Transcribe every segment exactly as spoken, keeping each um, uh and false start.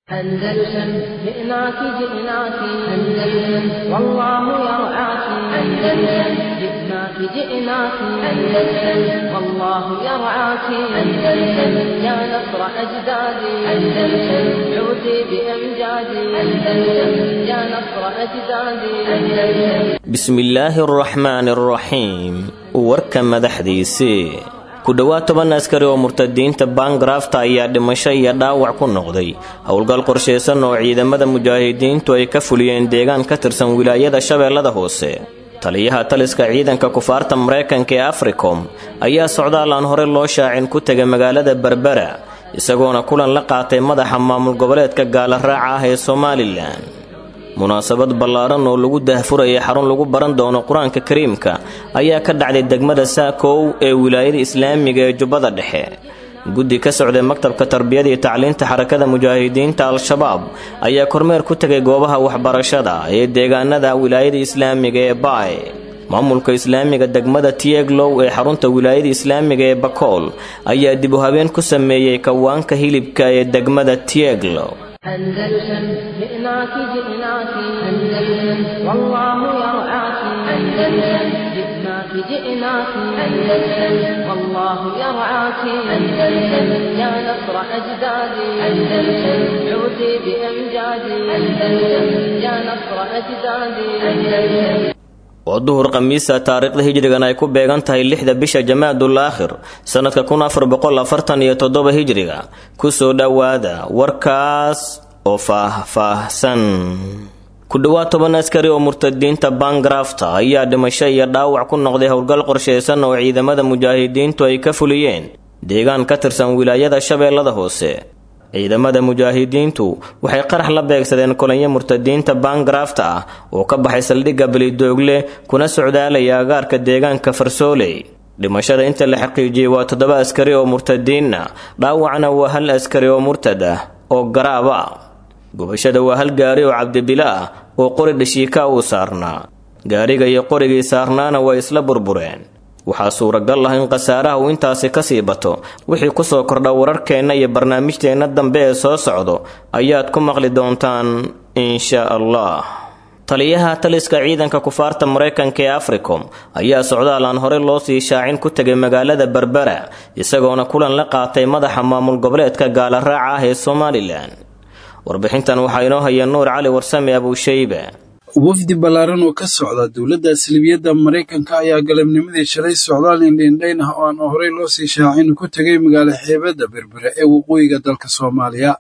أندلسن جئناك جئناك أندلسن والله يرعاك أندلسن جئناك جئناك أندلسن والله يرعاك أندلسن يا نصر أجدادي أندلسن عودي بأمجادي أندلسن يا نصر أجدادي أندلسن بسم الله الرحمن الرحيم ورك مدحديسي ku dhawaad toban askari oo murtadiinta Bangrafta ayaa dhimasho iyo dhaawac ku noqday howlgal qorsheysan oo ciidamada mujaahidiintu ay ka fuliyeen deegaan ka tirsan wilaayada Shabeellada Hoose. Taliyaha taliska ciidanka kufaarta Mareykanka ee Africom ayaa socdaal aan hore loo shaacin ku tagay magaalada Berbera isagoona kulan la qaatay madaxa maamul goboleedka gaala raaca ah ee Somaliland. munaasabad ballaaran oo lagu daahfurayay xarun lagu baran doono Quraanka Kariimka ayaa ka dhacday degmada Saakow ee wilaayada Islaamiga ee Jubbada Dhexe. guddi ka socday maktabka tarbiyada iyo tacliinta xarakada mujaahidiinta Al-Shabaab ayaa kormeer ku tagay goobaha waxbarashada ee deegaanada wilaayada Islaamiga ee Baay. maamulka Islaamiga degmada Tieglow ee xarunta wilaayada Islaamiga ee Bakool ayaa dib u habeen ku sameeyay kawaanka hilibka ee degmada Tieglow. أندلسن جئناك جئناك أندلسن والله يرعاك أندلسن جئناك جئناك أندلسن والله يرعاك أندلسن يا نصر أجدادي أندلسن عودي بأمجادي أندلسن يا نصر أجدادي أندلسن وظهر قميصة تاريخ هجريغان ay ku beegan tahay lixda bisha Jamaadul Aakhir sanadka kun afar boqol afartan iyo toddoba hijriga ku soo dhawaada warkaas oo faahfaahsan. ku dhawaad toban askari oo murtadiinta Bangrafta ayaa dhimasho iyo dhaawac ku noqday howlgal qorsheysan oo ciidamada mujaahidiintu ay ka fuliyeen deegaan ka tirsan wilaayada Shabeellada Hoose. ciidamada mujaahidiintu waxay qarax la beegsadeen kolonyo murtadiinta Bangrafta ah oo ka baxay saldhigga Balidoogle kuna socdaalaya agaarka deegaanka Farsooley. dhimashada inta la xaqiijiyay waa toddoba askari oo murtadiina, dhaawacna waa hal askari oo murtad ah oo garaaba. gubashada waa hal gaari oo Cabdibila ah oo qori dhashiika uu saarnaa. gaariga iyo qorigii saarnaana way isla burbureen. waxaa suuragal ah in qasaaraha uu intaasi ka sii bato. wixii ku soo kordha wararkeena iyo barnaamijteena dambe ee soo socdo ayaad ku maqli doontaan insha Allah. taliyaha taliska ciidanka kufaarta Mareykanka ee Africom ayaa socdaal aan hore loo sii shaacin ku tagay magaalada Berbera isagoona kulan la qaatay madaxa maamul goboleedka gaala raaca ah ee Somaliland. warbixintan waxaa inoo haya Nuur Cali Warsame Abu Shayba. wafdi ballaaran oo ka socda dawladda Salibiyada Mareykanka ayaa galabnimadii shalay socdaal indheyn ah oo aan horey loo sii shaacin ku tagay magaalada xeebada Berbera ee waqooyiga dalka Soomaaliya.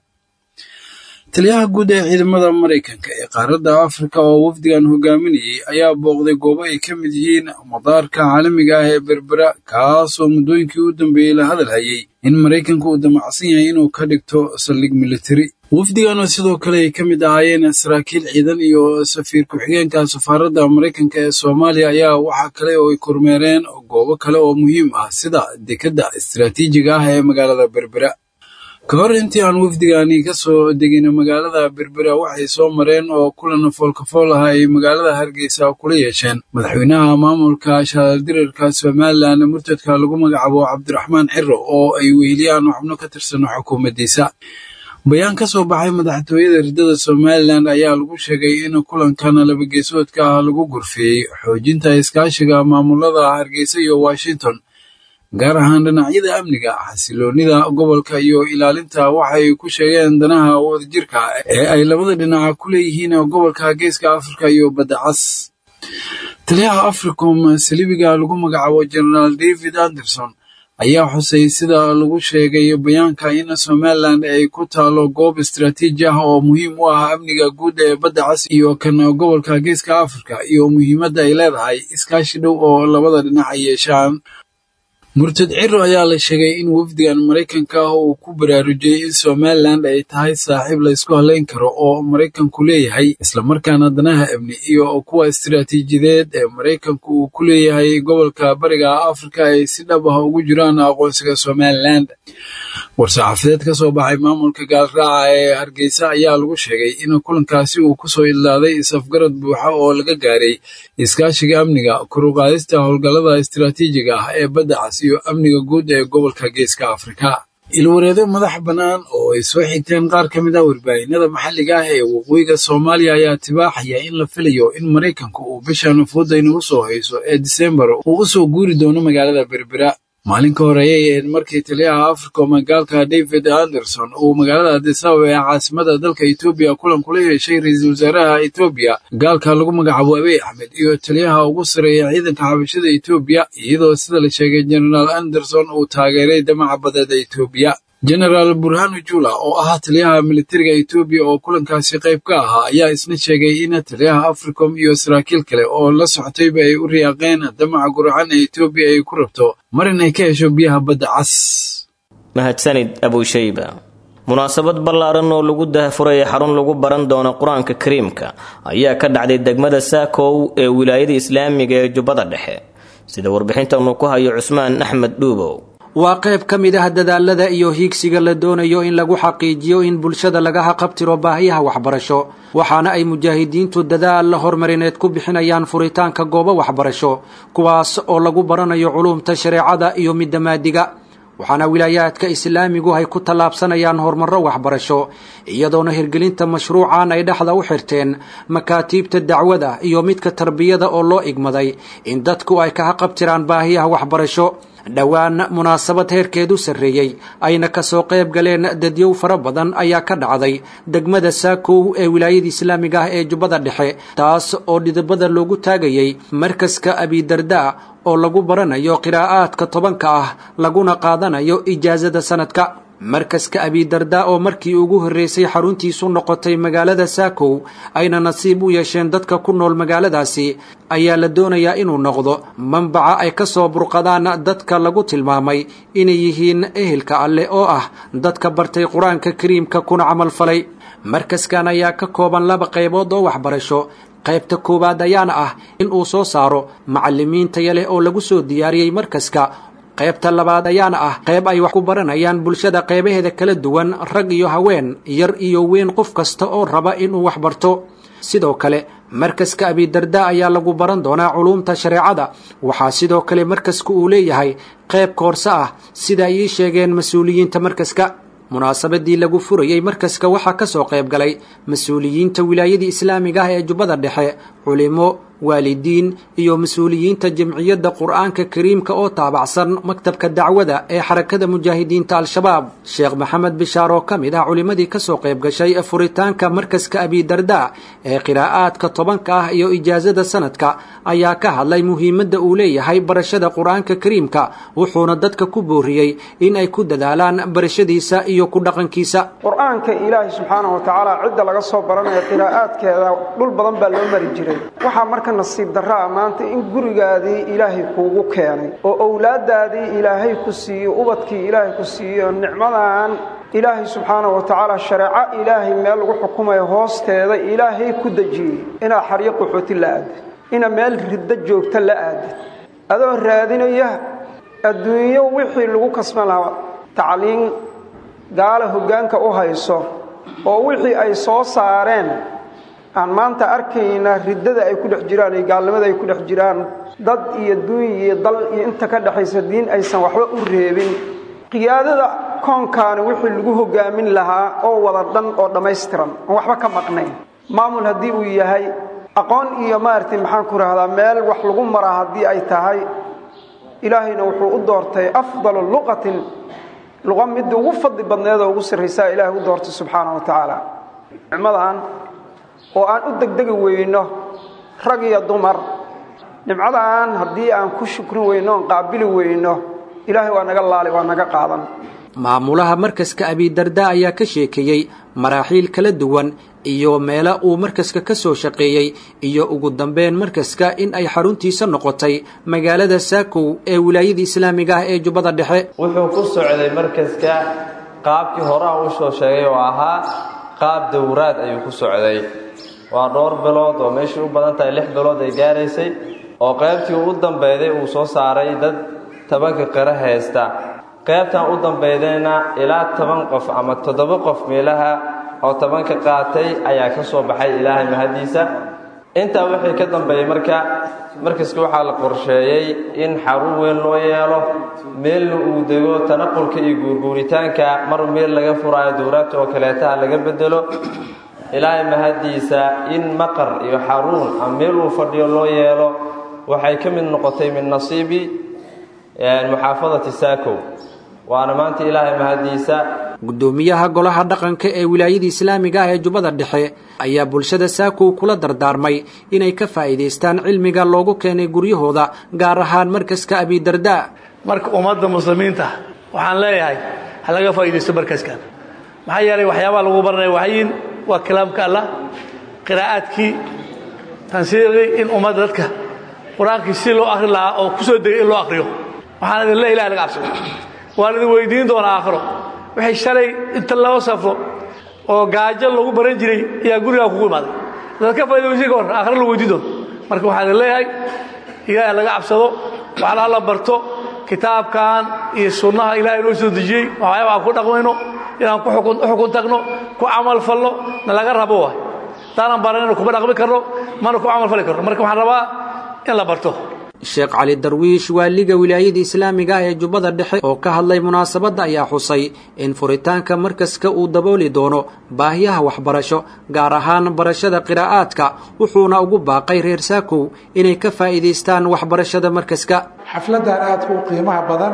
taliyaha guud ee ciidamada Mareykanka ee qaaradda Afrika oo wafdigan hogaaminayay ayaa booqday goobo ay ka mid yihiin madaarka caalamiga ah ee Berbera kaas oo muddooyinkii u dambeeyay la hadalhayay in Mareykanku uu damacsan yahay inuu ka dhigto saldhig military. wafdigan oo sidoo kale ay ka mid ahaayeen saraakiil ciidan iyo safiir ku-xigeenka safaaradda Mareykanka ee Soomaaliya ayaa waxa kale oo ay kormeereen goobo kale oo muhiim ah sida dekedda istiraatiijiga ah ee magaalada Berbera. ka hor intii aan wafdigani ka soo degin magaalada Berbera waxay soo mareen oo kulan foolkafool ah ay magaalada Hargeysa kula yeesheen madaxweynaha maamulka shaqadirirka Somaliland murtadka lagu magacaabo Cabdiraxmaan Xirro oo ay weheliyaan xubno ka tirsan xukuumaddiisa. bayaan ka soo baxay madaxtooyada ridada Somaliland ayaa lagu sheegay in kulankan laba geesoodka ah lagu gurfiyay xoojinta iskaashiga maamulada Hargeysa iyo Washington gaar ahaan dhinacyada amniga, xasiloonida gobolka iyo ilaalinta waxay ku sheegeen danaha wadajirka ee ay labada dhinac ku leeyihiin gobolka Geeska Afrika iyo Badda Cas. taliyaha Africom Salibiga lagu magacaabo General David Anderson ayaa xusay sida lagu sheegay bayaanka in Somaliland ay ku taalo goob istiraatiiji ah oo muhiim u ah amniga guud ee Badda Cas iyo kan gobolka Geeska Afrika iyo muhiimadda ay leedahay iskaashi dhow oo labada dhinac ay yeeshaan. murtad Xirro ayaa la sheegay in wafdigan Mareykanka uu ku baraarujiyay in Somaliland ay tahay saaxiib la isku haleyn karo oo Mareykanku leeyahay isla markaana danaha amni iyo kuwa istiraatiijiyadeed ee Mareykanku uu ku leeyahay gobolka Bariga Afrika ay si dhab ah ugu jiraan aqoonsiga Somaliland. war-saxaafadeed ka soo baxay maamulka gaalraaca ee Hargeysa ayaa lagu sheegay in kulankaasi uu ku soo ilaaday isafgarad buuxa oo laga gaaray iskaashiga amniga, kor u qaadista howlgallada istiraatiijiga ah ee Badda Cas iyo amniga guud ee gobolka Geeska Afrika. ilwareedo madax bannaan oo ay soo xigteen qaar ka mid ah warbaahinada maxalliga ah ee waqooyiga Soomaaliya ayaa tibaaxaya in la filayo in Mareykanku uu bishan fooda inagu soo hayso ee December uu u soo guuri doono magaalada Berbera. maalin ka horeeyay ee markii taliyaha Afrika magaalka David Anderson uu magaalada Addis Ababa ee caasimada dalka Itoobiya kulan kula yeeshay ra'iisul wasaaraha Itoobiya gaalka lagu magacaabo Abiy Ahmed iyo taliyaha ugu sareeya ciidanka xabashada Itoobiya iyadoo sida la sheegay General Anderson uu taageeray damaca badda Itoobiya. General Burhanu Jula oo ah taliyaha militariga Itoobiya oo kulankaasi qayb ka ahaa ayaa isna sheegay in taliyaha Africom iyo saraakiil kale oo la socotayba ay u riyaaqeen damaca guracan ee Itoobiya ay ku rabto marin ay ka hesho biyaha badda cas. mahadsanid Abu Shayba. munaasabad ballaaran oo lagu daahfuray xarun lagu baran doono Quraanka Kariimka ayaa ka dhacday degmada Saakow ee wilaayada Islaamiga ee Jubbada Dhexe sida warbixinta uu ku hayo Cusmaan Axmed Dhuubow. waa qayb ka mid ah dadaalada iyo hiigsiga la doonayo in lagu xaqiijiyo in bulshada laga haqabtiro baahiyaha waxbarasho waxaana ay mujaahidiintu dadaal horumarineed ku bixinayaan furitaanka goobo waxbarasho kuwaas oo lagu baranayo culuumta shareecada iyo midamaadiga waxaana wilaayaadka islaamigu ay ku talaabsanayaan horumarro waxbarasho iyadoona hirgelinta mashruucan ay dhaxda u xirteen makaatiibta dacwada iyo midka tarbiyada oo loo igmaday in dadku ay ka haqabtiraan baahiyaha waxbarasho. dhowaan munaasabad heerkeedu sarreeyay ayna ka soo qayb galeen dadyow fara badan ayaa ka dhacday degmada Saakow ee wilaayada Islaamiga ah ee Jubbada Dhexe taas oo dhidibada loogu taagayay markaska Abi Darda oo lagu baranayo qiraa'aadka tobanka ah laguna qaadanayo ijaazada sanadka. markaska Abi Darda oo markii ugu horeysay xaruntiisu noqotay magaalada Saakow ayna nasiib u yeesheen dadka ku nool magaaladaasi ayaa la doonayaa inuu noqdo manbaca ay ka soo burqadaan dadka lagu tilmaamay inay yihiin ehelka alle oo ah dadka bartay Quraanka Kariimka kuna camal falay. markaskan ayaa ka kooban laba qaybood oo waxbarasho. qaybta koowaad ayaana ah in uu soo saaro macallimiin tayo leh oo lagu soo diyaariyay markaska. qaybta labaad ayaana ah qayb ay wax ku baranayaan bulshada qaybaheeda kala duwan rag iyo haween yar iyo weyn qof kasta oo raba inuu wax barto. sidoo kale markaska Abi Darda ayaa lagu baran doonaa culuumta shareecada waxaa sidoo kale markasku uu leeyahay qayb koorso ah sida ay sheegeen mas'uuliyiinta markaska. munaasabadii lagu furayay markaska waxaa ka soo qayb galay mas'uuliyiinta wilaayada Islaamiga ah ee Jubbada Dhexe culimo waalidiin iyo mas'uuliyiinta jamciyadda Quraanka Kariimka oo taabacsan maktabka dacwada ee xarakada mujaahidiinta al-shabaab. Sheekh Maxamed Bishaar oo kamid ah culimadii ka soo qayb gashay furitaanka markaska Abi Darda ee qiraa'aadka tobanka ah iyo ijaazada sanadka ayaa ka hadlay muhiimadda uu leeyahay barashada Quraanka Kariimka wuxuuna dadka ku booriyay in ay ku dadaalaan barashadiisa iyo ku dhaqankiisa. Quraanka Ilaahay subhanahu wa ta'ala cidda laga soo baranayo qiraa'aadkeeda dhul badan baa loo mari jiray. waxa marka nasiib darra maanta in gurigaadii Ilaahay kuugu keenay oo awlaadaadii Ilaahay ku siiyo ubadkii Ilaahay ku siiyo nicmadan Ilaahay subhanahu wa ta'ala shariica Ilaahay meel lagu xukumayo hoosteeda Ilaahay ku dajiyay ina xariiqo xutilaad ina meel ridda joogta la aad adoo raadinaya adduunyo wixii lagu kasban lahaa tacliin gaala hoggaanka u hayso oo wixii ay soo saareen aan maanta arkayna riddada ay ku dhex jiraan iyo gaalnimada ay ku dhex jiraan dad iyo duuy iyo dal iyo inta ka dhaxaysa diin aysan waxba u reebin qiyaadada koonkaana wixii lagu hogaamin lahaa oo wada dhan oo dhameystiran oo waxba ka maqnayn maamul hadii uu yahay aqoon iyo maartay maxaan ku raahdaa meel wax lagu mara hadii ay tahay ilaahayna wuxuu u doortay afdalu luqatin luqa mid ugu fadli badneed oo ugu sareysa ilaahay u doortay subhanahu wa ta'ala. nimcadan oo aan u degdegi weyno rag iyo dumar nimcadan hadii aan ku shukrin weyno oo qaabili weyno ilaahay waa naga laali waa naga qaadan. maamulaha markaska Abi Darda ayaa ka sheekayay maraaxiil kala duwan iyo meelo uu markaska ka soo shaqeeyay iyo ugu dambeyn markaska in ay xaruntiisa noqotay magaalada Saakow ee wilaayada Islaamiga ah ee Jubbada Dhexe. wuxuu ku socday markaska qaabkii hore uu soo sheegay oo ahaa qaab dowraad ayuu ku socday waa dhowr bilood oo meeshii u badan tahay lix bilood ay gaaraysay oo qaybtii ugu dambeeyay uu soo saaray dad tabanka qara haysta qaybtan u dambeeyayna ilaa toban qof ama toddoba qof meelaha oo tabanka qaatay ayaa ka soo baxay Ilaahay mahadiisa intaa wixii ka dambeeyey marka markaska waxaa la qorsheeyey in xarun weyn loo yeelo meelna uu dego tanaqulka iyo guurguuritaanka mar meel laga furaayo dowlaadta oo kaleetaha laga bedelo ilaahay mahadiisa in maqar iyo xarun ama meel uu fadhiyo loo yeelo waxay ka mid noqotay min nasiibi muxaafadati Saakow waana maanta ilaahay mahadiisa. gudoomiyaha golaha dhaqanka ee wilaayada islaamiga ah ee Jubbada Dhexe ayaa bulshada Saakow kula dardaarmay inay ka faa'iideystaan cilmiga loogu keenay guryahooda gaar ahaan markaska Abi Darda. marka ummadda muslimiinta waxaan leeyahay ha laga faa'iideysto markaskan maxaa yeelay waxyaabaha lagu baranayo waxyiin waa kalaamka Allah qiraa'adkii tansiiqi in ummadda dadka quraanka si loo akhri lahaa oo ku soo degay in loo akhriyo waxaan idin leeyahay ilaahay laga cabsado waan idin weydiin doonaa aakhiro waxay shalay inta loo safro oo gaajo lagu baran jiray ayaa guriga kugu imaaday dadka faa'iideysi goor aakhiro lagu weydiin doono marka waxaan leeyahay ilaahay laga cabsado waxa la barto kitaabkan iyo sunnaha ilaahay noo soo dejiyay waxyaabo aan ku dhaqmayno inaan ku xukun xukun tagno ku amal falno na laga rabo waa taanan baranayno kuma dhaqmi karno mana ku amal fali karno marka waxaan rabaa in la barto. Sheekh Cali Darwiish waaliga wilaayada islaamiga ah ee Jubbada Dhexe oo ka hadlay munaasabada ayaa xusay in furitaanka markaska uu dabooli doono baahiyaha waxbarasho gaar ahaan barashada qiraa'aadka wuxuuna ugu baaqay reer Saakow inay ka faa'iideystaan waxbarashada markaska. xafladan aad u qiimaha badan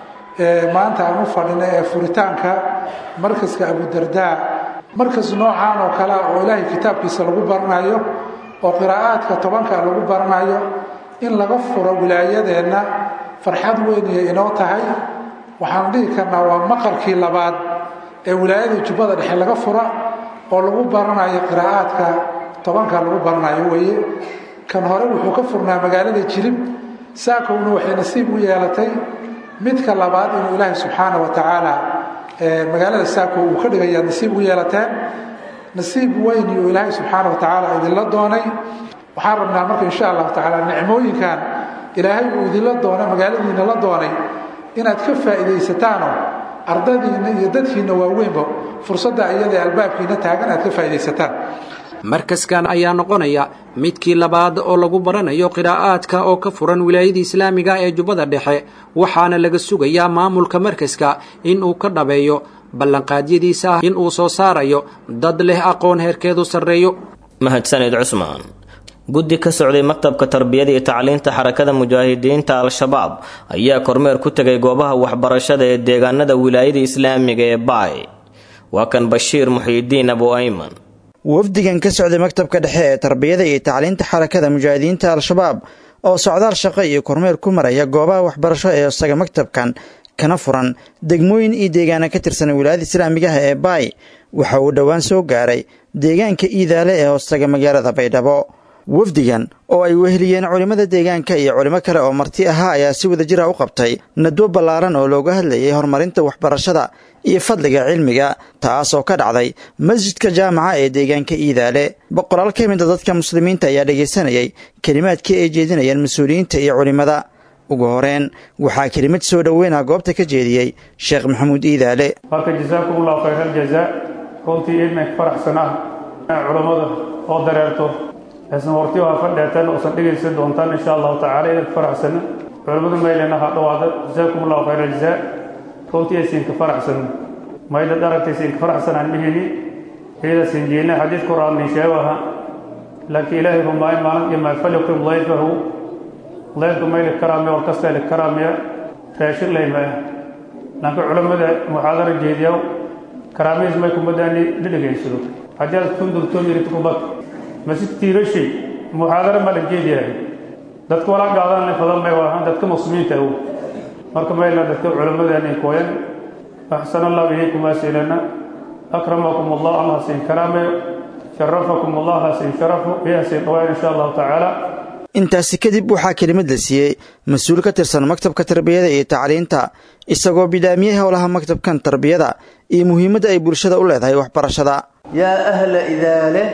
ee maanta aan u fadhino ee furitaanka markaska Abu Darda markas noocan oo kala oo Ilaahay kitaabkiisa lagu baranayo oo qiraa'aadka tobanka lagu baranayo in laga furo wilaayadeena farxad weyn ay inoo tahay waxaan dhihi karnaa waa maqarkii labaad ee wilaayada Jubbada Dhexe laga furo oo lagu baranayo qiraa'aadka tobanka lagu baranayo weeye kan hore wuxuu ka furnaa magaalada Jilib Saakowna waxay nasiib u yeelatay midka labaad in Ilaahay subxaanahu wa ta'ala ee magaalada Saakow uu ka dhigay nasiib u yeelateen nasiib weyn iyo Ilaahay subxaanahu wa ta'ala idin la doonay waxaan rabnaa marka insha Allah ta'ala nicmooyinkan Ilaahay uu idin la doonay magaaladiina la doonay inaad ka faa'iideysataan ardaydiina iyo dadkiina waaweynba fursadda iyada albaabkiina taagan aad ka faa'iideysataan. markaskan ayaa noqonaya midkii labaad oo lagu baranayo qiraa'aadka oo ka furan wilaayada islaamiga ee Jubbada Dhexe waxaana laga sugayaa maamulka markaska in uu ka dhabeeyo ballanqaadyadiisa in uu soo saarayo dad leh aqoon heerkeedu sareeyo. mahadsanid Cusmaan. guddi ka socday maktabka tarbiyada iyo tacliinta xarakada mujaahidiinta al-shabaab ayaa kormeer ku tagay goobaha waxbarashada ee deegaanada wilaayada islaamiga ee Baay. waa kan Bashiir Muxiidiin Abu Ayman. wafdigan ka socday maktabka dhexe ee tarbiyada iyo tacliinta xarakada mujaahidiinta al-shabaab oo socdaal shaqo iyo kormeer ku maraya goobaha waxbarasho ee isaga maktabkan kana furan degmooyin iyo deegaana ka tirsan wilaayada islaamiga ee Baay waxa uu dhawaan soo gaaray deegaanka Iidaale ee hoostaga magaalada Baydhabo. wafdigan oo ay weheliyeen culimada deegaanka iyo culimo kale oo marti ahaa ayaa si wada jir ah u qabtay nadwo ballaaran oo looga hadlayay horumarinta waxbarashada iyo fadliga cilmiga taas oo ka dhacday masjidka jaamaca ee deegaanka Iidaale. boqolaal ka mid ah dadka muslimiinta ayaa dhageysanayay kalimaadkii ay jeedinayeen mas'uuliyiinta iyo culimada. ugu horeen waxaa kelimad soo dhaweyn ah goobta ka jeediyey Sheekh Maxamuud Iidaale. marka jazaakumullahu khayral jazaa runtii idinka faraxsanaa culimada oo dareerto اسم ورتيو فدهتن oo san dhigaysan doontaan insha Allah ta'ala ee faraxsan culimada meelena ha dhawaada jazaakum Allah khayran jazaa runtii ay siin ka faraxsan meelada daragtay siin ka faraxsan aan mihini heeda siin jeena hadith quraan ni sheegaha laakiin ilaahi rumaay maalan iyo ma falikum layfahu layfahu meel karaame oo kastaa karaame raashir leeyma naga culimada muhaadara jeediyo karaame ismay kuma daani dhigaysan hadii kundul tooniri tukubat masjid tiirashi muhaadara ma lajeediyaa dadku wala gaadaan fadan may waa dadka muslimiinta ah marka may la dadka culimada ay kooyaan ahsan Allah ilaykum asilana akramakum Allah Allah sin karame sharafakum Allah sin sharafu ya sin wa insha Allah ta'ala. intaasi kadib waxaa kelimad la siiyey mas'uul ka tirsan maktabka tarbiyada iyo tacliinta isagoo bilaamiyay howlaha maktabkan tarbiyada iyo muhiimadda ay bulshada u leedahay waxbarashada. ya ahla Idaale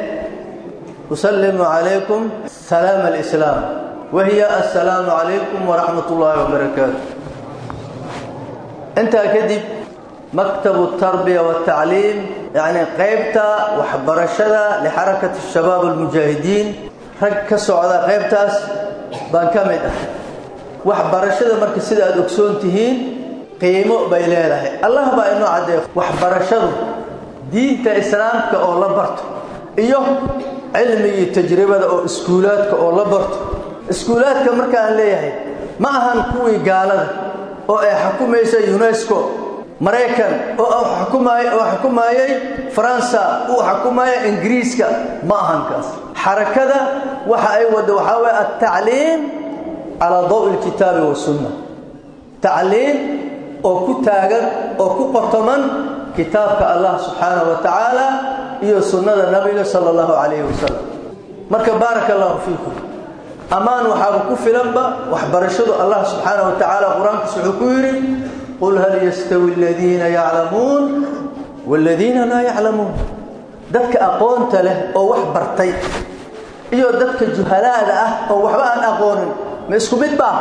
أسلم عليكم سلام الإسلام وهي السلام عليكم ورحمة الله وبركاته. أنت كذب مكتب التربية والتعليم يعني قيبتا وحبرشدا لحركة الشباب المجاهدين rag ka socda qaybtaas baan ka mid ah waxbarashada marka sida aad ogsoon tihiin qiimo bay leedahay allah baa inoo cadeeyo waxbarashadu diinta islaamka oo la barto iyo cilmiga tajribada oo iskuulaadka oo la barto iskuulaadka marka aan leeyahay ma ahan kuwii gaalada oo ay xukumaysa UNESCO Mareykan oo xukumaay oo xukumaayay Faransa oo xukumaayay Ingiriiska ma ahan kaas xarakada waxa ay wada waxa way at-ta'liim ala daw al-kitab wa sunnah ta'liim oo ku taagan oo ku qotoman kitaabka Allah subhanahu wa ta'ala iyo sunnada nabiga sallallahu alayhi wasallam marka barakallahu fiikum amaan waxa ku filanba waxbarashadu Allah subhanahu wa ta'ala quraanka wuxuu ku yiri qul hal yastawi alladhina ya'lamun wal ladhina la ya'lamun dadka aqoonta leh oo wax bartay iyo dadka juhalaada ah oo waxba aan aqoonin ma isku mid ba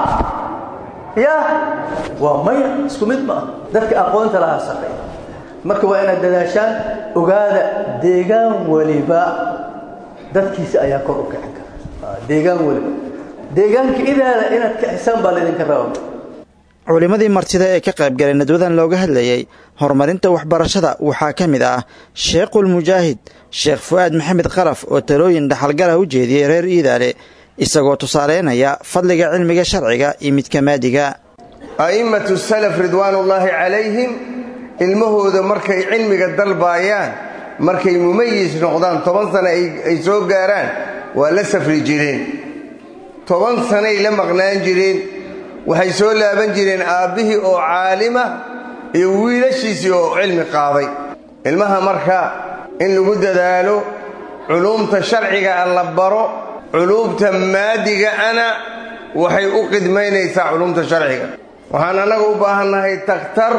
ya waa may isku mid ma dadka aqoonta laha saqay marka waa inaad dadaashaan ogaada deegaan waliba dadkiisa ayaa kor u kicin kara deegaan waliba deegaanka idaala inaad ka xisaan baa idinka rabaa culimadii martida ee ka qayb galay nadwadan looga hadlayay horumarinta waxbarashada waxaa ka mid ah Sheekhul Mujaahid Sheekh Fuad Maxamed Qaraf oo talooyin dhaxalgal ah u jeediyay reer Iidaale isagoo tusaaleynaya fadliga cilmiga sharciga iyo midka maadiga a'immatu salaf ridwaanullaahi calayhim ilmahooda markay cilmiga dalbaayaan markay mumayis noqdaan toban sano ay soo gaaraan waa la safri jireen toban sano ay la maqnaan jireen waxay soo laaban jireen aabihii oo caalima iyo wiilashiisii oo cilmi qaaday ilmaha marka in lagu dadaalo culuumta sharciga la baro culuumta maadiga ana waxay u qidmaynaysaa culuumta sharciga waxaan anagu u baahannahay taktar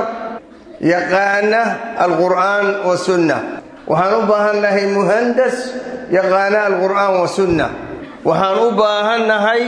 yaqaana alqur'aan wa sunna waxaan u baahannahay muhandas yaqaana alqur'aan wa sunna waxaan u baahannahay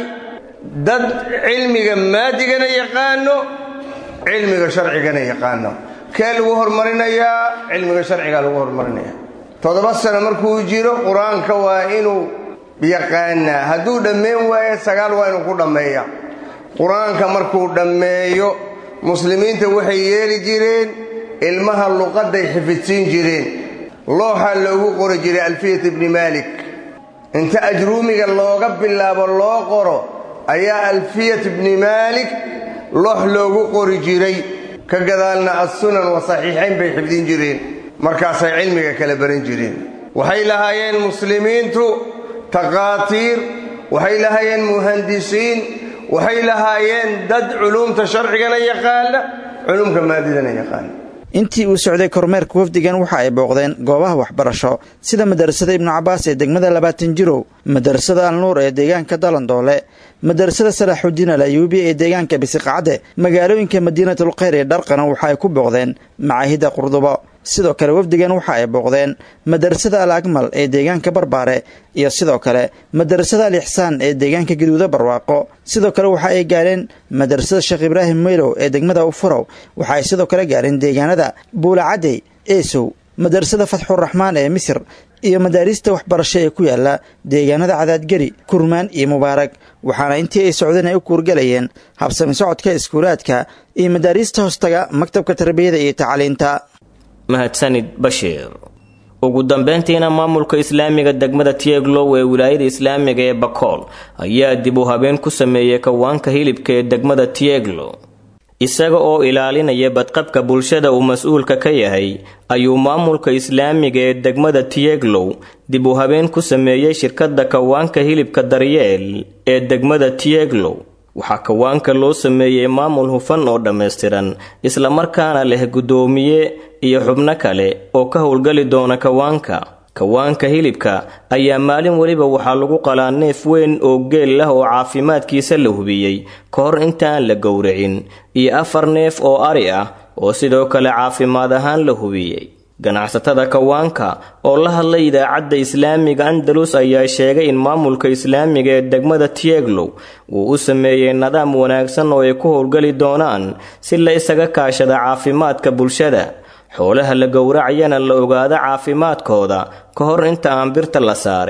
dad cilmiga maadigana yaqaano cilmiga sharcigana yaqaano kee lagu hormarinayaa cilmiga sharciga lagu hormarinayaa toddoba sano markuu jiro quraanka waa inuu yaqaanaa hadduu dhammeyn waayo sagaal waa inuu ku dhammeeya quraanka markuu dhammeeyo muslimiinta waxay yeeli jireen ilmaha luqaday xifidsiin jireen looxa loogu qori jiray alfiyat ibn malik inta ajruumiga looga bilaabo loo qoro ayaa alfiyat ibn malik loox loogu qori jiray ka gadaalna as-sunan wa saxiixayn bay xifdin jireen markaasay cilmiga kala baran jireen waxay lahaayeen muslimiintu taqaatiir waxay lahaayeen muhandisiin waxay lahaayeen dad culuumta sharcigana yaqaana culuumka maadidana yaqaana intii uu socday kormeerka wafdigan waxa ay booqdeen goobaha waxbarasho sida madarasada ibnu cabaas ee degmada labaatan jirow madarasada alnuur ee deegaanka dalandoole madarasada salaaxudiin alayuubi ee deegaanka bisiqacde magaalooyinka madiinatul khayr ee dharqana waxa ay ku booqdeen macaahida qurdubo sidoo kale wafdigan waxa ay booqdeen madarasada al akmal ee deegaanka barbaare iyo sidoo kale madarasada al ixsaan ee deegaanka gaduuda barwaaqo sidoo kale waxa ay gaareen madarasada sheekh ibraahim meylow ee degmada ufurow waxa ay sidoo kale gaareen deegaanada buulacadey eesow madarasada fatxuraxmaan ee misir iyo madaarista waxbarasho ee ku yaala deegaanada cadaadgeri kurmaan iyo mubaarag waxaana intii ay socdeen ay u kuurgalayeen habsami socodka iskuulaadka iyo madaarista hoostaga maktabka tarbiyada iyo tacliinta mahadsanid bashiir ugu dambeyntiina maamulka islaamiga degmada tieglow ee wilaayada islaamiga ee bakool ayaa dib u habeen ku sameeyey kawaanka hilibka ee degmada tieglow isaga oo ilaalinaya badqabka bulshada uu mas-uulka ka yahay ayuu maamulka islaamiga ee degmada tieglow dib u habeen ku sameeyey shirkadda kawaanka hilibka daryeel ee degmada tieglow waxaa kawaanka loo sameeyey maamul hufan oo dhammaystiran islamarkaana leh guddoomiye iyo xubno kale oo ka howlgali doona kawaanka kawaanka hilibka ayaa maalin weliba waxaa lagu qalaa neef weyn oo geel lah oo caafimaadkiisa la hubiyey ka hor intaan la gowracin iyo afar neef oo ari ah oo sidoo kale caafimaad ahaan la hubiyey ganacsatada kawaanka oo la hadlay idaacadda islaamiga andalus ayaa sheegay in maamulka islaamiga ee degmada tieglow uu u sameeyey nidaam wanaagsan oo ay ku howlgali doonaan si la isaga kaashada caafimaadka bulshada xoolaha la gowracayana la ogaado caafimaadkooda ka hor inta aan birta la saarin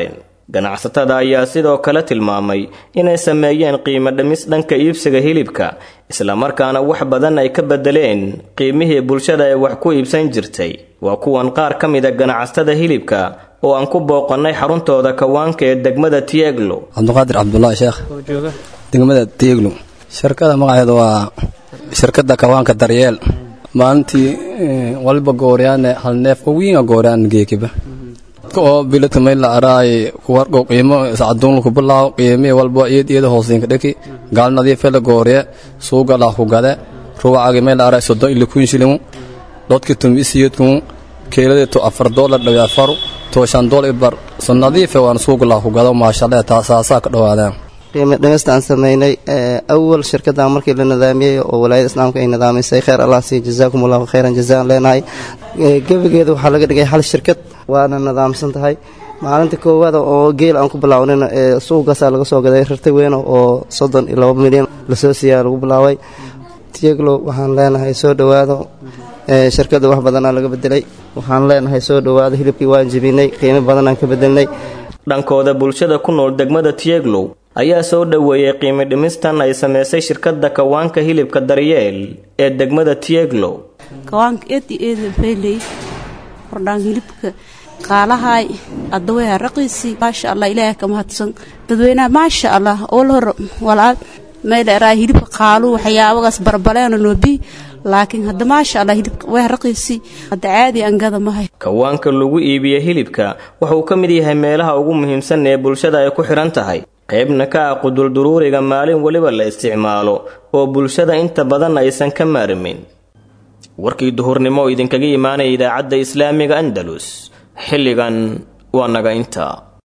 ganacsatada ayaa sidoo kale tilmaamay inay sameeyeen qiimo dhimis dhanka iibsiga hilibka islamarkaana wax badan ay ka bedeleen qiimihii bulshada ay wax ku iibsan jirtay. waa kuwan qaar ka mid a ganacsatada hilibka oo aan ku booqannay xaruntooda kawaanka ee degmada Tieglo. Cabduqaadir Cabdullaahi Sheekh degmada Tieglo. shirkada magaceedu waa shirkada kawaanka Daryeel. maalintii walba gooriyaan hal neef oo weyn gooriyaan geekiba oo bilad meel la araay ku warqo qiimo saacadoon ku bilaaw qiimo walba iyad iyada hoosin ka dhaki gaal nadiif la gooriya suuqa la ku gada ruucaga meel la araay soddon ilaa kun shilin dadka tumisiyeedku keelada to afar dollar dhaga afar to shan dollar bar san nadiif waan suuqa la ku gado ma sha Allah taasaasa ka dhawaadaan qiimo dhimistaan sameynay awal shirkada markii la nidaamiyay oo walaayada islaamka ay nidaamisay khayr Allah si jazaakumullahu khayran jazaan leenahay gabageedu waxa laga dhigay hal shirkad waana nidaamsan tahay maalinta koowaad oo geel aan ku bilaawnin suuqaas laga soo gaday rartay weyn oo soddon iyo laba milyan la soo siiyay lagu bilaaway Tieglo waxaan leenahay soo dhawaado shirkada wax badan laga bedelay waxaan leenahay soo dhawaado hilibkii waan jibinay qiimo badan aan ka bedelnay dhankooda bulshada ku nool degmada Tieglo ayaa soo dhaweeyay qiimo dhimistan ay sameysay shirkadda kawaanka hilibka Daryeel ee degmada Tieglo. kawaanka eedi eedi feelay hordaan hilibka qaalahay adaway raqiisi maasha Allah ilaahay ka mahadsan dadweynaha maasha Allah oo hor walaal meel ay hilibka qaalu waxyaabahaas barbaleen oo bi laakiin hadda maasha Allah hilibka way raqiisi hadda caadi aan gada mahay. kawaanka lagu iibiyo hilibka waxa uu ka mid yahay meelaha ugu muhiimsan ee bulshada ay ku xiran tahay qaybna ka ah qudul duruuriga maalin waliba la isticmaalo oo bulshada inta badan aysan ka maarmin. warkii duhurnimo idinkaga imaanay idaacadda islaamiga Andalus xilligan waa naga inta